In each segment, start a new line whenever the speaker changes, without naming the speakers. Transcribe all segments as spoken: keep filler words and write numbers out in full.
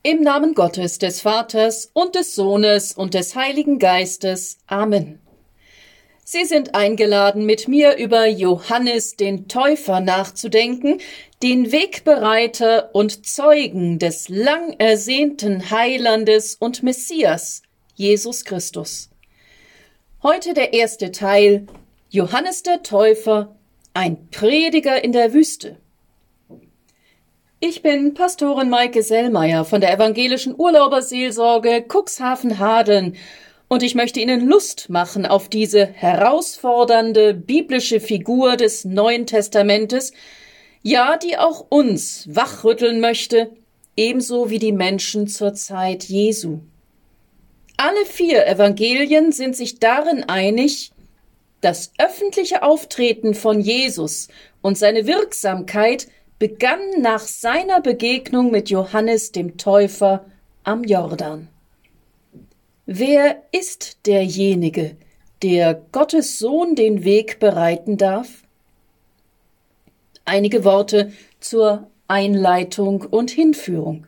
Im Namen Gottes, des Vaters und des Sohnes und des Heiligen Geistes. Amen. Sie sind eingeladen, mit mir über Johannes den Täufer nachzudenken, den Wegbereiter und Zeugen des lang ersehnten Heilandes und Messias, Jesus Christus. Heute der erste Teil, Johannes der Täufer, ein Prediger in der Wüste. Ich bin Pastorin Maike Sellmeier von der evangelischen Urlauberseelsorge Cuxhaven-Hadeln und ich möchte Ihnen Lust machen auf diese herausfordernde biblische Figur des Neuen Testamentes, ja, die auch uns wachrütteln möchte, ebenso wie die Menschen zur Zeit Jesu. Alle vier Evangelien sind sich darin einig, das öffentliche Auftreten von Jesus und seine Wirksamkeit begann nach seiner Begegnung mit Johannes dem Täufer am Jordan. Wer ist derjenige, der Gottes Sohn den Weg bereiten darf? Einige Worte zur Einleitung und Hinführung.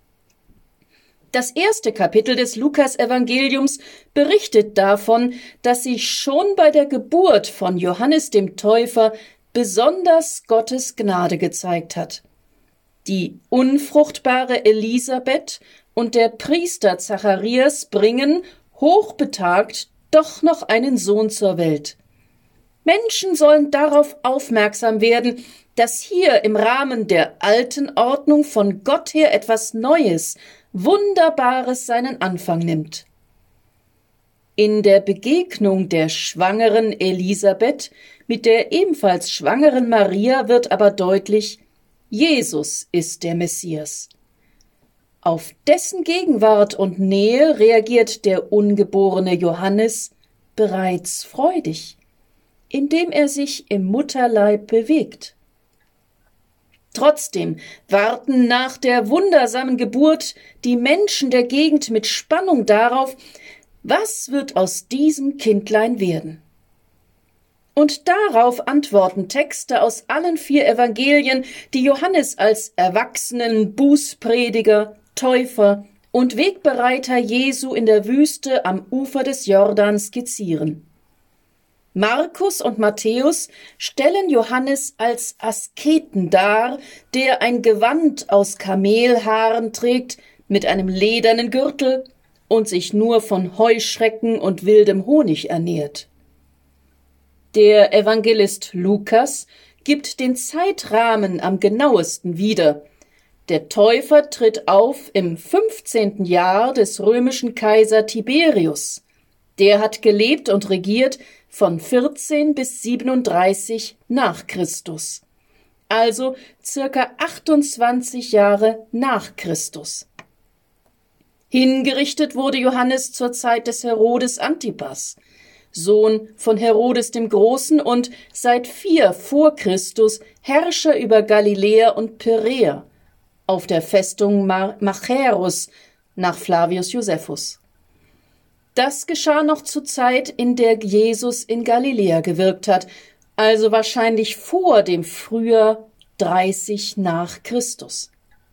Das erste Kapitel des Lukas-Evangeliums berichtet davon, dass sich schon bei der Geburt von Johannes dem Täufer besonders Gottes Gnade gezeigt hat. Die unfruchtbare Elisabeth und der Priester Zacharias bringen, hochbetagt, doch noch einen Sohn zur Welt. Menschen sollen darauf aufmerksam werden, dass hier im Rahmen der alten Ordnung von Gott her etwas Neues, Wunderbares seinen Anfang nimmt. In der Begegnung der schwangeren Elisabeth mit der ebenfalls schwangeren Maria wird aber deutlich, Jesus ist der Messias. Auf dessen Gegenwart und Nähe reagiert der ungeborene Johannes bereits freudig, indem er sich im Mutterleib bewegt. Trotzdem warten nach der wundersamen Geburt die Menschen der Gegend mit Spannung darauf, was wird aus diesem Kindlein werden? Und darauf antworten Texte aus allen vier Evangelien, die Johannes als erwachsenen Bußprediger, Täufer und Wegbereiter Jesu in der Wüste am Ufer des Jordans skizzieren. Markus und Matthäus stellen Johannes als Asketen dar, der ein Gewand aus Kamelhaaren trägt, mit einem ledernen Gürtel und sich nur von Heuschrecken und wildem Honig ernährt. Der Evangelist Lukas gibt den Zeitrahmen am genauesten wieder. Der Täufer tritt auf im fünfzehnten Jahr des römischen Kaiser Tiberius. Der hat gelebt und regiert von vierzehn bis siebenunddreißig nach Christus, also circa achtundzwanzig Jahre nach Christus. Hingerichtet wurde Johannes zur Zeit des Herodes Antipas, Sohn von Herodes dem Großen und seit vier vor Christus Herrscher über Galiläa und Perea auf der Festung Machaerus nach Flavius Josephus. Das geschah noch zur Zeit, in der Jesus in Galiläa gewirkt hat, also wahrscheinlich vor dem Frühjahr dreißig nach Christus.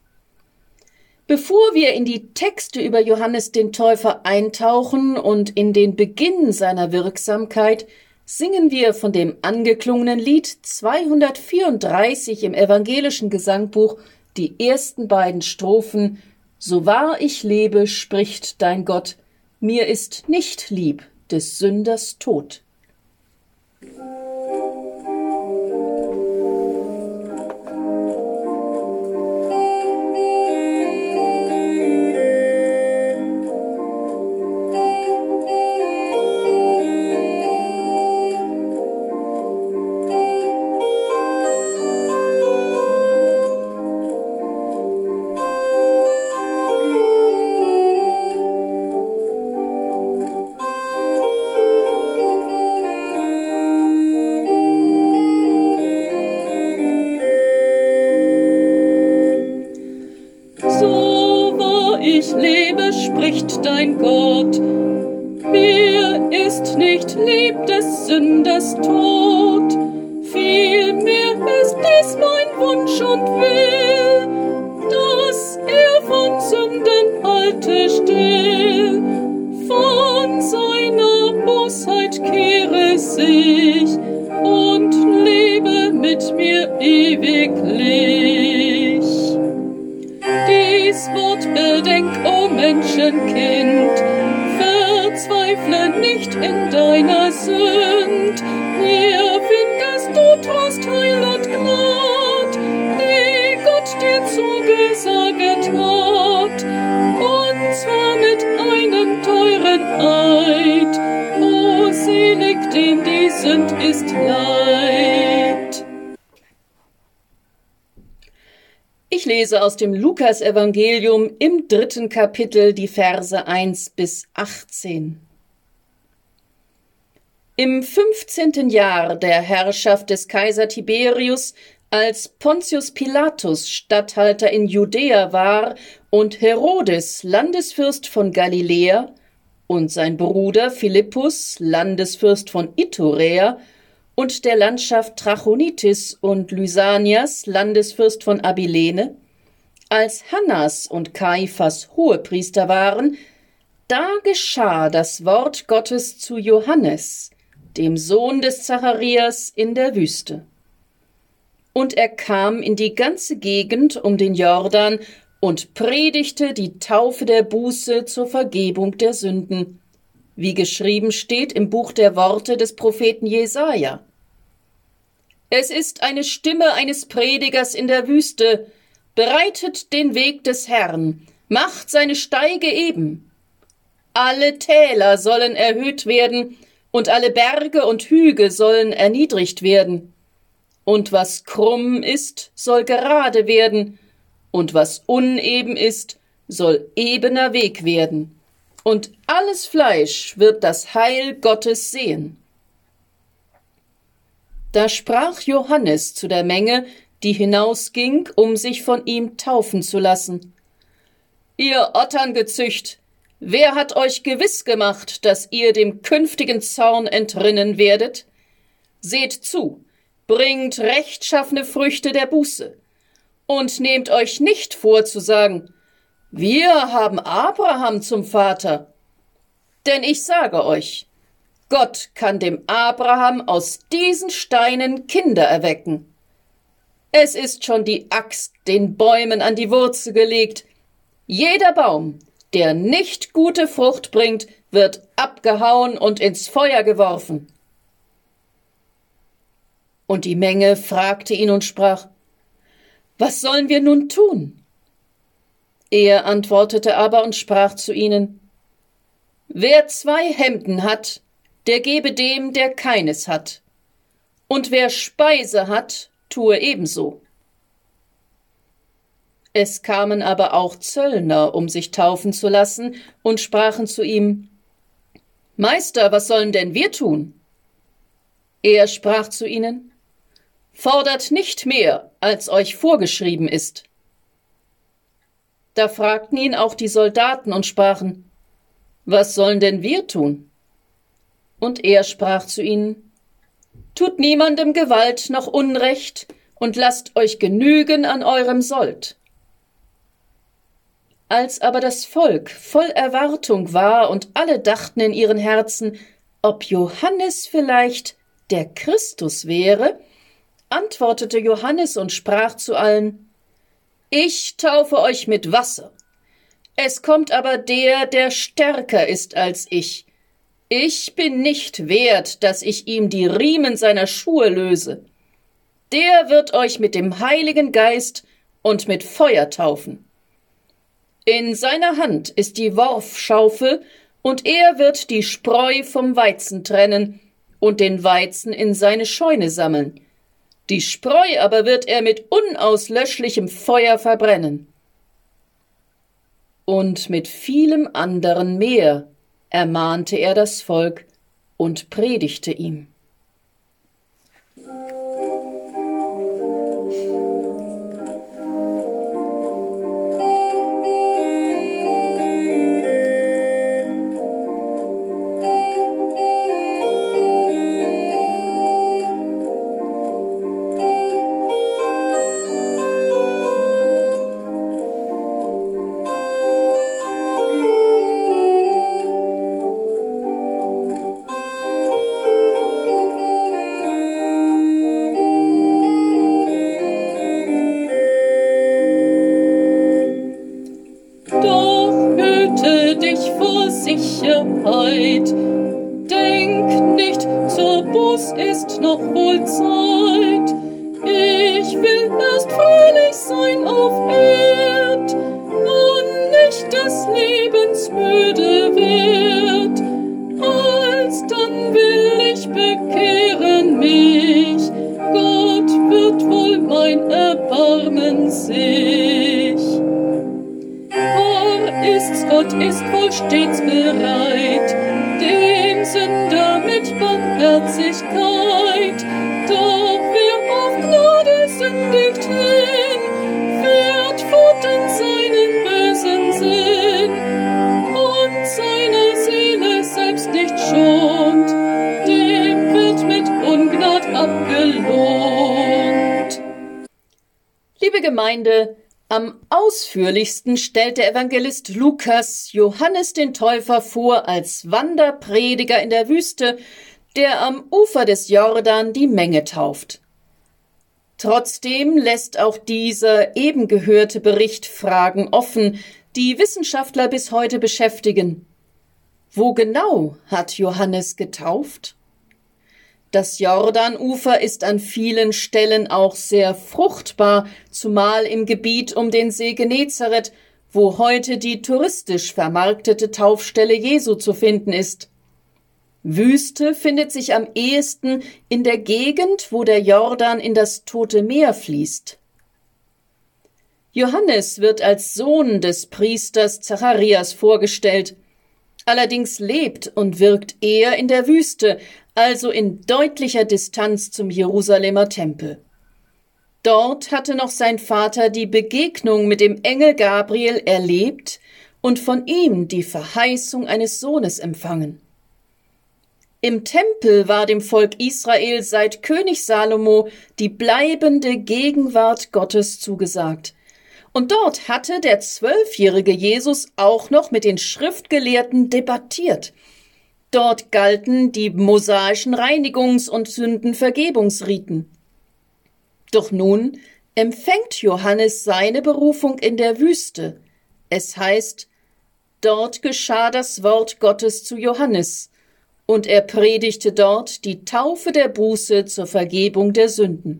Bevor wir in die Texte über Johannes den Täufer eintauchen und in den Beginn seiner Wirksamkeit, singen wir von dem angeklungenen Lied zweihundertvierunddreißig im evangelischen Gesangbuch die ersten beiden Strophen: So wahr ich lebe, spricht dein Gott, mir ist nicht lieb des Sünders Tod.
spricht dein Gott. Mir ist nicht lieb des Sünders Tod, vielmehr ist dies mein Wunsch und Will, dass er von Sündern dir ewiglich. Dies Wort bedenk, o Menschenkind, verzweifle nicht in deiner Sünd, hier findest du Trost, Heil und Gnad, die Gott dir zugesaget hat, und zwar mit einem teuren Eid. O selig, dem die Sünd ist leid.
Ich lese aus dem Lukasevangelium im dritten Kapitel die Verse eins bis achtzehn. Im fünfzehnten Jahr der Herrschaft des Kaiser Tiberius, als Pontius Pilatus Statthalter in Judäa war und Herodes Landesfürst von Galiläa und sein Bruder Philippus Landesfürst von Iturea und der Landschaft Trachonitis und Lysanias Landesfürst von Abilene, als Hannas und Kaiphas Hohepriester waren, da geschah das Wort Gottes zu Johannes, dem Sohn des Zacharias, in der Wüste. Und er kam in die ganze Gegend um den Jordan und predigte die Taufe der Buße zur Vergebung der Sünden, wie geschrieben steht im Buch der Worte des Propheten Jesaja. Es ist eine Stimme eines Predigers in der Wüste, bereitet den Weg des Herrn, macht seine Steige eben. Alle Täler sollen erhöht werden, und alle Berge und Hügel sollen erniedrigt werden. Und was krumm ist, soll gerade werden, und was uneben ist, soll ebener Weg werden. Und alles Fleisch wird das Heil Gottes sehen. Da sprach Johannes zu der Menge, die hinausging, um sich von ihm taufen zu lassen: Ihr Otterngezücht, wer hat euch gewiss gemacht, dass ihr dem künftigen Zorn entrinnen werdet? Seht zu, bringt rechtschaffene Früchte der Buße, und nehmt euch nicht vor zu sagen: Wir haben Abraham zum Vater. Denn ich sage euch, Gott kann dem Abraham aus diesen Steinen Kinder erwecken. Es ist schon die Axt den Bäumen an die Wurzel gelegt. Jeder Baum, der nicht gute Frucht bringt, wird abgehauen und ins Feuer geworfen. Und die Menge fragte ihn und sprach: Was sollen wir nun tun? Er antwortete aber und sprach zu ihnen: Wer zwei Hemden hat, der gebe dem, der keines hat. Und wer Speise hat, tue ebenso. Es kamen aber auch Zöllner, um sich taufen zu lassen, und sprachen zu ihm: Meister, was sollen denn wir tun? Er sprach zu ihnen: Fordert nicht mehr, als euch vorgeschrieben ist. Da fragten ihn auch die Soldaten und sprachen: Was sollen denn wir tun? Und er sprach zu ihnen: Tut niemandem Gewalt noch Unrecht und lasst euch genügen an eurem Sold. Als aber das Volk voll Erwartung war und alle dachten in ihren Herzen, ob Johannes vielleicht der Christus wäre, antwortete Johannes und sprach zu allen: Ich taufe euch mit Wasser. Es kommt aber der, der stärker ist als ich. Ich bin nicht wert, dass ich ihm die Riemen seiner Schuhe löse. Der wird euch mit dem Heiligen Geist und mit Feuer taufen. In seiner Hand ist die Worfschaufel, und er wird die Spreu vom Weizen trennen und den Weizen in seine Scheune sammeln. Die Spreu aber wird er mit unauslöschlichem Feuer verbrennen. Und mit vielem anderen mehr ermahnte er das Volk und predigte ihm.
Sicherheit. Denk nicht, zur Buß ist noch wohl Zeit. Ich will erst fröhlich sein auf Erd, und nicht des Lebens müde werd. Alsdann will ich bekehren mich, Gott wird wohl mein Erbarmen sich. Wahr ist's, Gott ist wohl stets bereit, dem Sünder mit Barmherzigkeit. Doch wer auf Gnade sündigt hin, fährt fort in seinen bösen Sinn und seiner Seele selbst nicht schont, dem wird mit Ungnad abgelohnt.
Liebe Gemeinde, am ausführlichsten stellt der Evangelist Lukas Johannes den Täufer vor als Wanderprediger in der Wüste, der am Ufer des Jordan die Menge tauft. Trotzdem lässt auch dieser eben gehörte Bericht Fragen offen, die Wissenschaftler bis heute beschäftigen. Wo genau hat Johannes getauft? Das Jordanufer ist an vielen Stellen auch sehr fruchtbar, zumal im Gebiet um den See Genezareth, wo heute die touristisch vermarktete Taufstelle Jesu zu finden ist. Wüste findet sich am ehesten in der Gegend, wo der Jordan in das Tote Meer fließt. Johannes wird als Sohn des Priesters Zacharias vorgestellt. Allerdings lebt und wirkt er in der Wüste, also in deutlicher Distanz zum Jerusalemer Tempel. Dort hatte noch sein Vater die Begegnung mit dem Engel Gabriel erlebt und von ihm die Verheißung eines Sohnes empfangen. Im Tempel war dem Volk Israel seit König Salomo die bleibende Gegenwart Gottes zugesagt. Und dort hatte der zwölfjährige Jesus auch noch mit den Schriftgelehrten debattiert. Dort galten die mosaischen Reinigungs- und Sündenvergebungsriten. Doch nun empfängt Johannes seine Berufung in der Wüste. Es heißt, dort geschah das Wort Gottes zu Johannes, und er predigte dort die Taufe der Buße zur Vergebung der Sünden.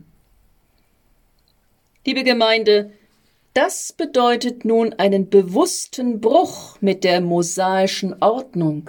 Liebe Gemeinde, das bedeutet nun einen bewussten Bruch mit der mosaischen Ordnung.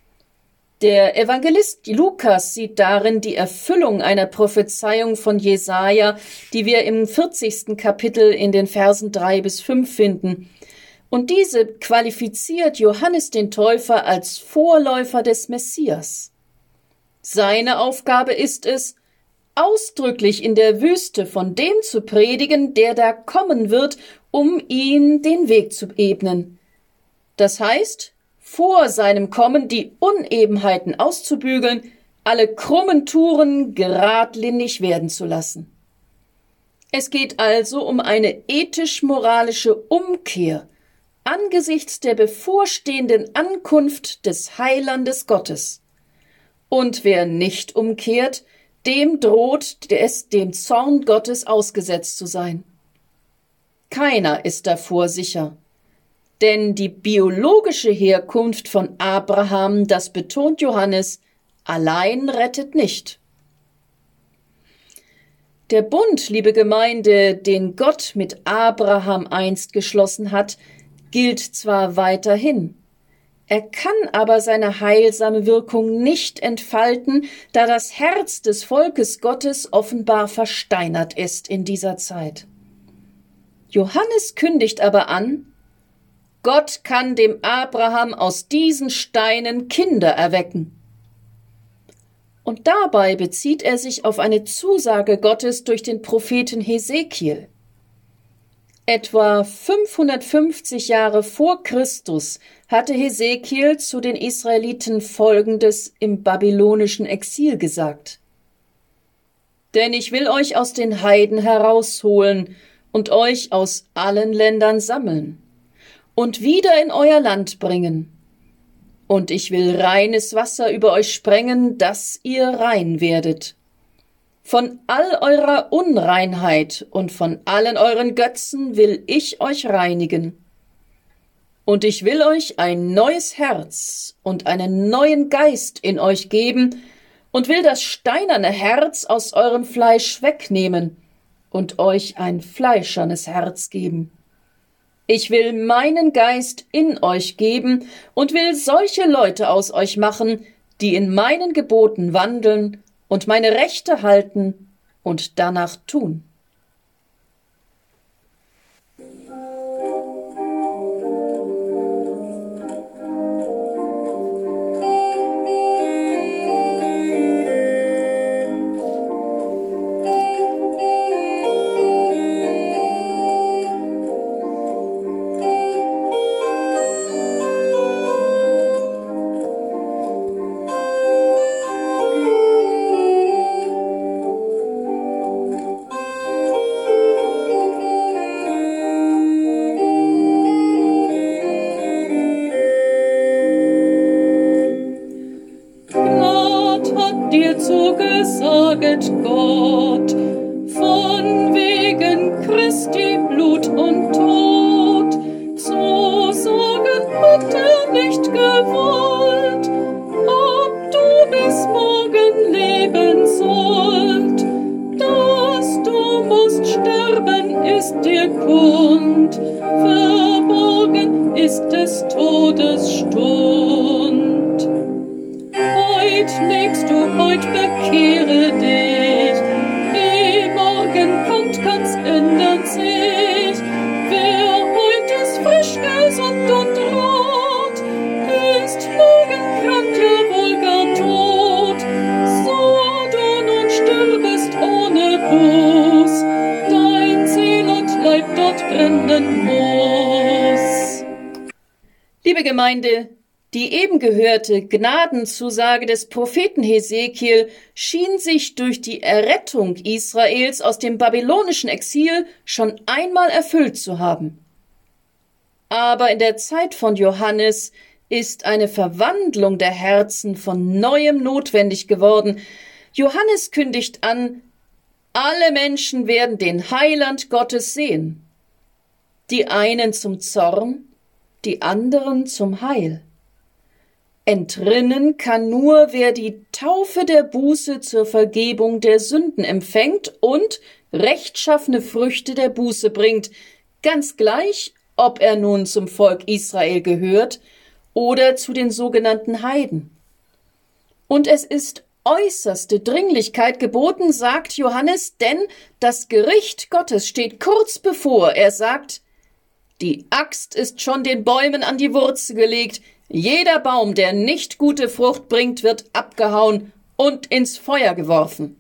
Der Evangelist Lukas sieht darin die Erfüllung einer Prophezeiung von Jesaja, die wir im vierzigsten Kapitel in den Versen drei bis fünf finden. Und diese qualifiziert Johannes den Täufer als Vorläufer des Messias. Seine Aufgabe ist es, ausdrücklich in der Wüste von dem zu predigen, der da kommen wird, um ihm den Weg zu ebnen. Das heißt, vor seinem Kommen die Unebenheiten auszubügeln, alle krummen Touren geradlinig werden zu lassen. Es geht also um eine ethisch-moralische Umkehr angesichts der bevorstehenden Ankunft des Heilandes Gottes. Und wer nicht umkehrt, dem droht es, dem Zorn Gottes ausgesetzt zu sein. Keiner ist davor sicher. Denn die biologische Herkunft von Abraham, das betont Johannes, allein rettet nicht. Der Bund, liebe Gemeinde, den Gott mit Abraham einst geschlossen hat, gilt zwar weiterhin. Er kann aber seine heilsame Wirkung nicht entfalten, da das Herz des Volkes Gottes offenbar versteinert ist in dieser Zeit. Johannes kündigt aber an, Gott kann dem Abraham aus diesen Steinen Kinder erwecken. Und dabei bezieht er sich auf eine Zusage Gottes durch den Propheten Hesekiel. Etwa fünfhundertfünfzig Jahre vor Christus hatte Hesekiel zu den Israeliten Folgendes im babylonischen Exil gesagt: Denn ich will euch aus den Heiden herausholen und euch aus allen Ländern sammeln und wieder in euer Land bringen. Und ich will reines Wasser über euch sprengen, dass ihr rein werdet. Von all eurer Unreinheit und von allen euren Götzen will ich euch reinigen. Und ich will euch ein neues Herz und einen neuen Geist in euch geben und will das steinerne Herz aus eurem Fleisch wegnehmen und euch ein fleischernes Herz geben. Ich will meinen Geist in euch geben und will solche Leute aus euch machen, die in meinen Geboten wandeln und meine Rechte halten und danach tun.
Dir zugesaget, Gott, von wegen Christi Blut und Tod, zu sagen hat er nicht gewollt, ob du bis morgen leben sollt, dass du musst sterben, ist dir kund, verborgen ist des Todes Stund. Heut legst du, heut bekehre dich, eh morgen kommt, kann's ändern sich. Wer heut ist frisch, gesund und rot, ist morgen krank, ja wohl gar tot. So du nun stirbest ohne Buß, dein Seel und Leib dort brennen muss.
Liebe Gemeinde, die eben gehörte Gnadenzusage des Propheten Hesekiel schien sich durch die Errettung Israels aus dem babylonischen Exil schon einmal erfüllt zu haben. Aber in der Zeit von Johannes ist eine Verwandlung der Herzen von neuem notwendig geworden. Johannes kündigt an, alle Menschen werden den Heiland Gottes sehen. Die einen zum Zorn, die anderen zum Heil. Entrinnen kann nur, wer die Taufe der Buße zur Vergebung der Sünden empfängt und rechtschaffene Früchte der Buße bringt, ganz gleich, ob er nun zum Volk Israel gehört oder zu den sogenannten Heiden. Und es ist äußerste Dringlichkeit geboten, sagt Johannes, denn das Gericht Gottes steht kurz bevor. Er sagt, die Axt ist schon den Bäumen an die Wurzel gelegt, jeder Baum, der nicht gute Frucht bringt, wird abgehauen und ins Feuer geworfen.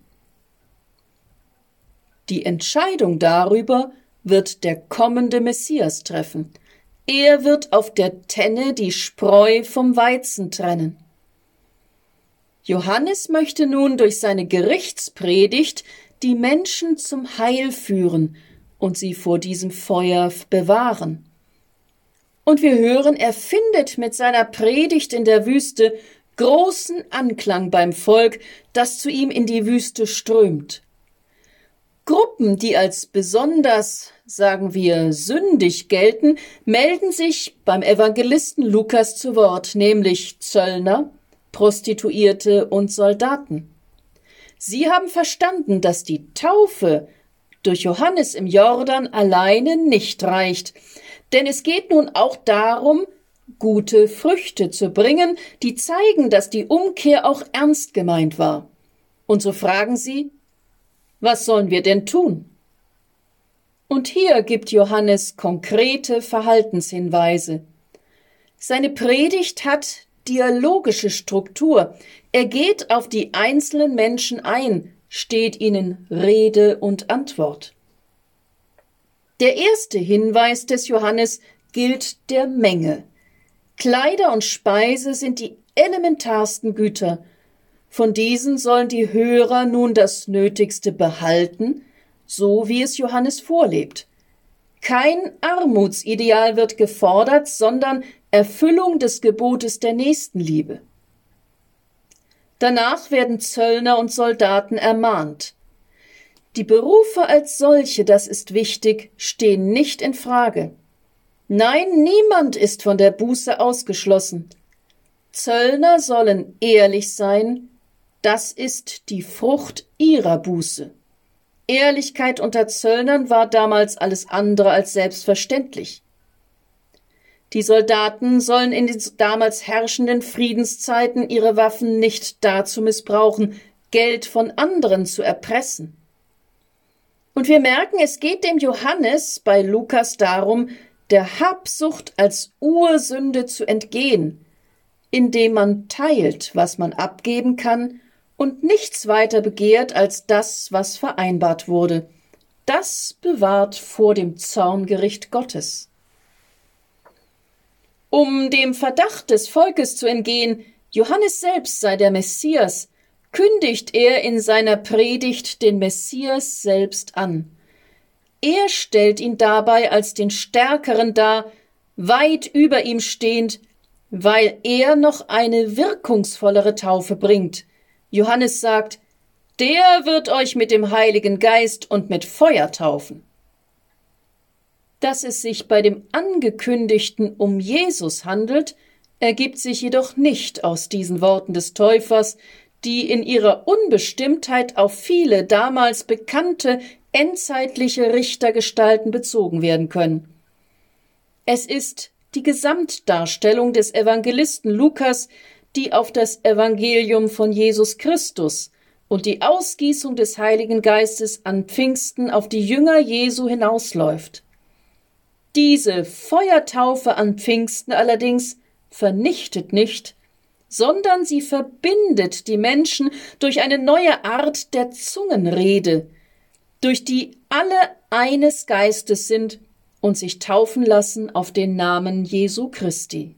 Die Entscheidung darüber wird der kommende Messias treffen. Er wird auf der Tenne die Spreu vom Weizen trennen. Johannes möchte nun durch seine Gerichtspredigt die Menschen zum Heil führen und sie vor diesem Feuer bewahren. Und wir hören, er findet mit seiner Predigt in der Wüste großen Anklang beim Volk, das zu ihm in die Wüste strömt. Gruppen, die als besonders, sagen wir, sündig gelten, melden sich beim Evangelisten Lukas zu Wort, nämlich Zöllner, Prostituierte und Soldaten. Sie haben verstanden, dass die Taufe durch Johannes im Jordan alleine nicht reicht, denn es geht nun auch darum, gute Früchte zu bringen, die zeigen, dass die Umkehr auch ernst gemeint war. Und so fragen sie, was sollen wir denn tun? Und hier gibt Johannes konkrete Verhaltenshinweise. Seine Predigt hat dialogische Struktur. Er geht auf die einzelnen Menschen ein, steht ihnen Rede und Antwort. Der erste Hinweis des Johannes gilt der Menge. Kleider und Speise sind die elementarsten Güter. Von diesen sollen die Hörer nun das Nötigste behalten, so wie es Johannes vorlebt. Kein Armutsideal wird gefordert, sondern Erfüllung des Gebotes der Nächstenliebe. Danach werden Zöllner und Soldaten ermahnt. Die Berufe als solche, das ist wichtig, stehen nicht in Frage. Nein, niemand ist von der Buße ausgeschlossen. Zöllner sollen ehrlich sein, das ist die Frucht ihrer Buße. Ehrlichkeit unter Zöllnern war damals alles andere als selbstverständlich. Die Soldaten sollen in den damals herrschenden Friedenszeiten ihre Waffen nicht dazu missbrauchen, Geld von anderen zu erpressen. Und wir merken, es geht dem Johannes bei Lukas darum, der Habsucht als Ursünde zu entgehen, indem man teilt, was man abgeben kann, und nichts weiter begehrt als das, was vereinbart wurde. Das bewahrt vor dem Zorngericht Gottes. Um dem Verdacht des Volkes zu entgehen, Johannes selbst sei der Messias, kündigt er in seiner Predigt den Messias selbst an. Er stellt ihn dabei als den Stärkeren dar, weit über ihm stehend, weil er noch eine wirkungsvollere Taufe bringt. Johannes sagt, der wird euch mit dem Heiligen Geist und mit Feuer taufen. Dass es sich bei dem Angekündigten um Jesus handelt, ergibt sich jedoch nicht aus diesen Worten des Täufers, die in ihrer Unbestimmtheit auf viele damals bekannte endzeitliche Richtergestalten bezogen werden können. Es ist die Gesamtdarstellung des Evangelisten Lukas, die auf das Evangelium von Jesus Christus und die Ausgießung des Heiligen Geistes an Pfingsten auf die Jünger Jesu hinausläuft. Diese Feuertaufe an Pfingsten allerdings vernichtet nicht, sondern sie verbindet die Menschen durch eine neue Art der Zungenrede, durch die alle eines Geistes sind und sich taufen lassen auf den Namen Jesu Christi.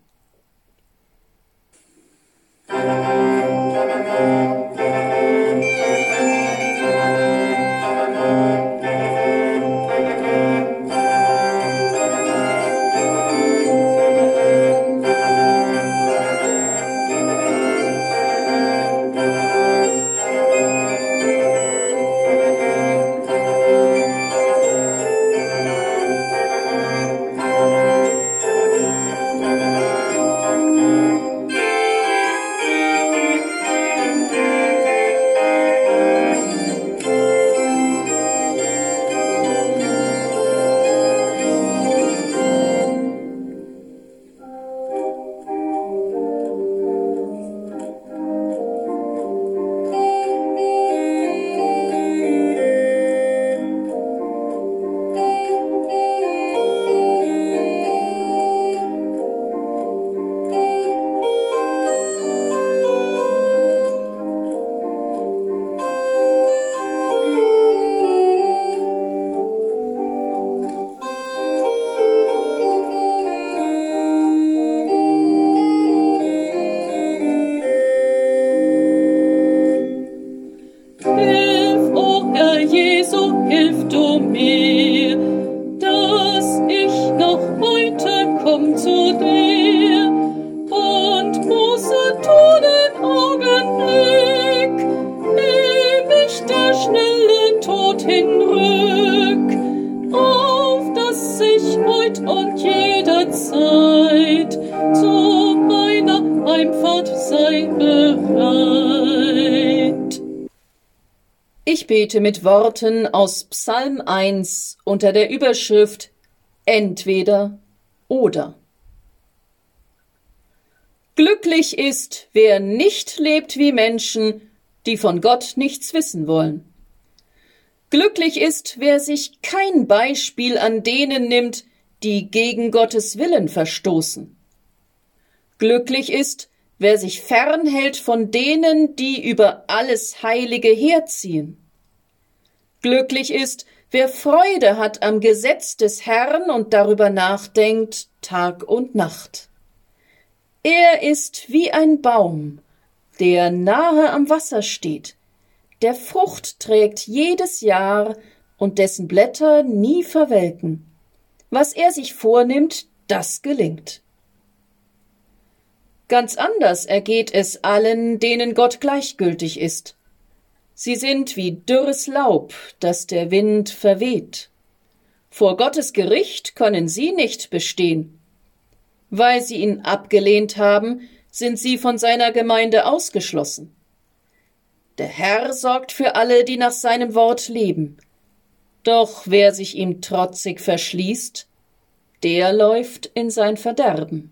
Ich bete mit Worten aus Psalm eins unter der Überschrift Entweder oder. Glücklich ist, wer nicht lebt wie Menschen, die von Gott nichts wissen wollen. Glücklich ist, wer sich kein Beispiel an denen nimmt, die gegen Gottes Willen verstoßen. Glücklich ist, wer sich fernhält von denen, die über alles Heilige herziehen. Glücklich ist, wer Freude hat am Gesetz des Herrn und darüber nachdenkt Tag und Nacht. Er ist wie ein Baum, der nahe am Wasser steht, der Frucht trägt jedes Jahr und dessen Blätter nie verwelken. Was er sich vornimmt, das gelingt. Ganz anders ergeht es allen, denen Gott gleichgültig ist. Sie sind wie dürres Laub, das der Wind verweht. Vor Gottes Gericht können sie nicht bestehen. Weil sie ihn abgelehnt haben, sind sie von seiner Gemeinde ausgeschlossen. Der Herr sorgt für alle, die nach seinem Wort leben. Doch wer sich ihm trotzig verschließt, der läuft in sein Verderben.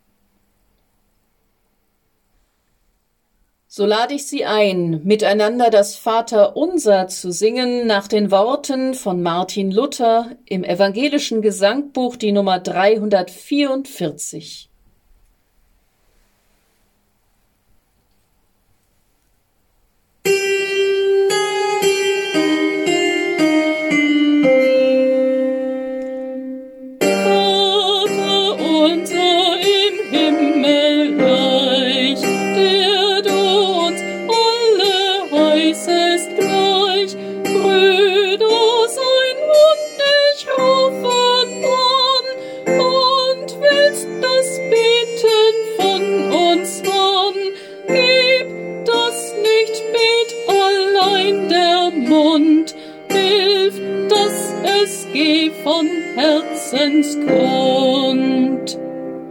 So lade ich Sie ein, miteinander das Vaterunser zu singen nach den Worten von Martin Luther im evangelischen Gesangbuch, die Nummer dreihundertvierundvierzig.
Von Herzensgrund.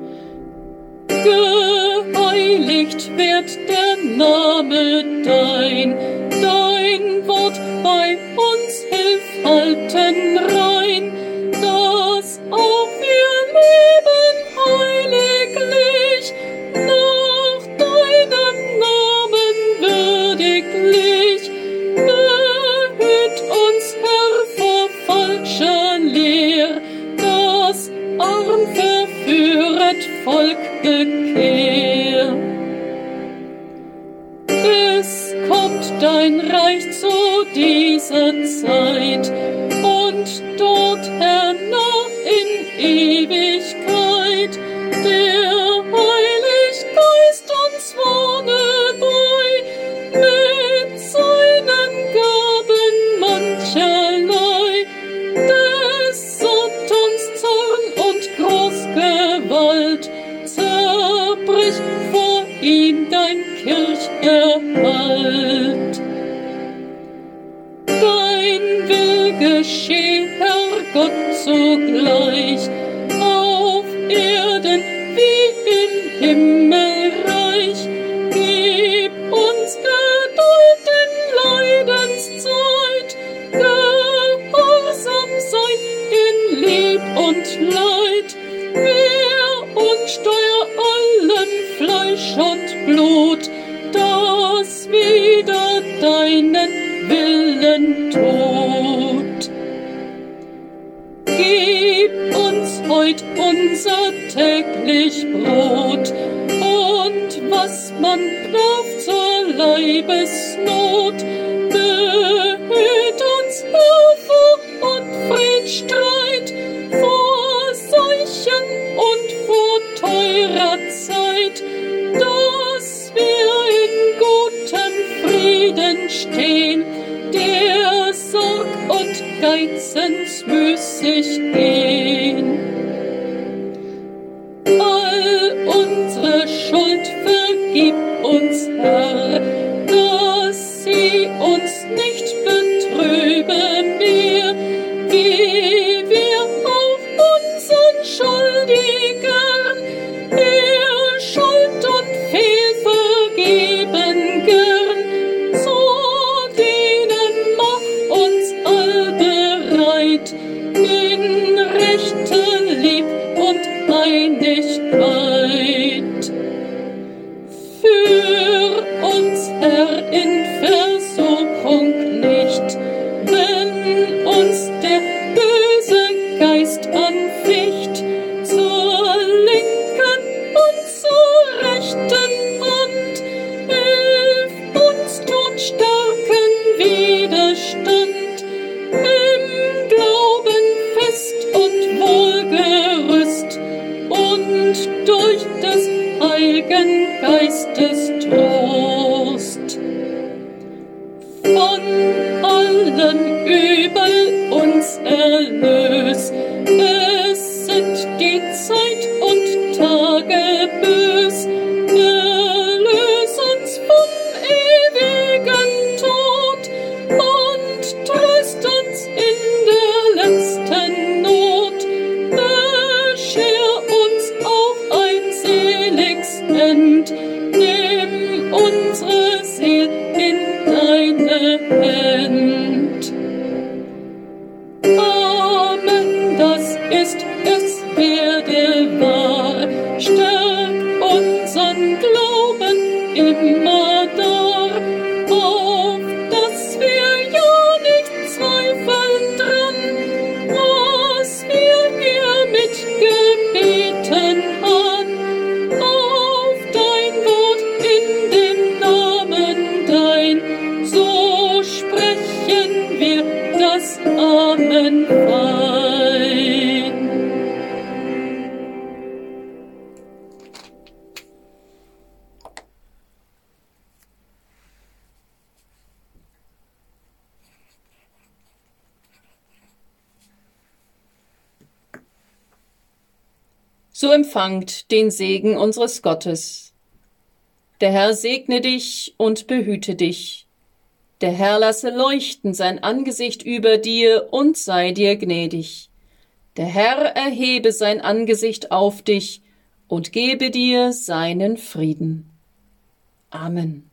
Geheiligt wird der Name dein, dein Wort bei uns hilf halten rein, dass auch wir leben heiliglich, nach deinem Namen würdiglich. Behüt uns, Herr, vor falscher Lehr, das arm verführet Volk bekehr. Es kommt dein Reich zu dieser Zeit und dort hernach in Ewigkeit. Der Heilig Geist uns wohne bei, mit seinen Gaben mancherlei. Des Satans Zorn und Großgewalt, zerbrich vor ihm dein Kircherhalt. Dein Will gescheh, Herr Gott, zugleich, auf Erden wie im Himmelreich. Gib uns Geduld in Leidenszeit, gehorsam sein in Lieb und Leid. Wehr unsteuer allem Fleisch und Blut, das wider deinen Willen tut. Gib uns heut unser täglich Brot, und was man braucht zur Leibesnot. Behüt uns, Herr, vor Unfriedstreit, vor Seuchen und vor teurer Zeit, dass wir in gutem Frieden stehen, der Sorg und Geizensmüßig gehen. All unsere Schuld vergib uns, Herr, dass sie uns nicht betrübe mehr, wie wir auch unseren Schuldigern mehr Schuld und Fehl vergeben gern. Zu denen mach uns all bereit in rechter Lieb und Einigkeit. Führ uns, Herr, in Versuchung nicht, wenn uns der böse Geist anficht, zur linken und zur rechten Hand. Hilf uns, tut starken Widerstand, im Glauben fest und wohlgerüst, und durch des Heiligen Geistes Trost. Von allem Übel uns erlös, es sind die Zeit und Tage bös. Erlös uns vom ewigen Tod und tröst uns in der letzten
so empfangt den Segen unseres Gottes. Der Herr segne dich und behüte dich. Der Herr lasse leuchten sein Angesicht über dir und sei dir gnädig. Der Herr erhebe sein Angesicht auf dich und gebe dir seinen Frieden. Amen.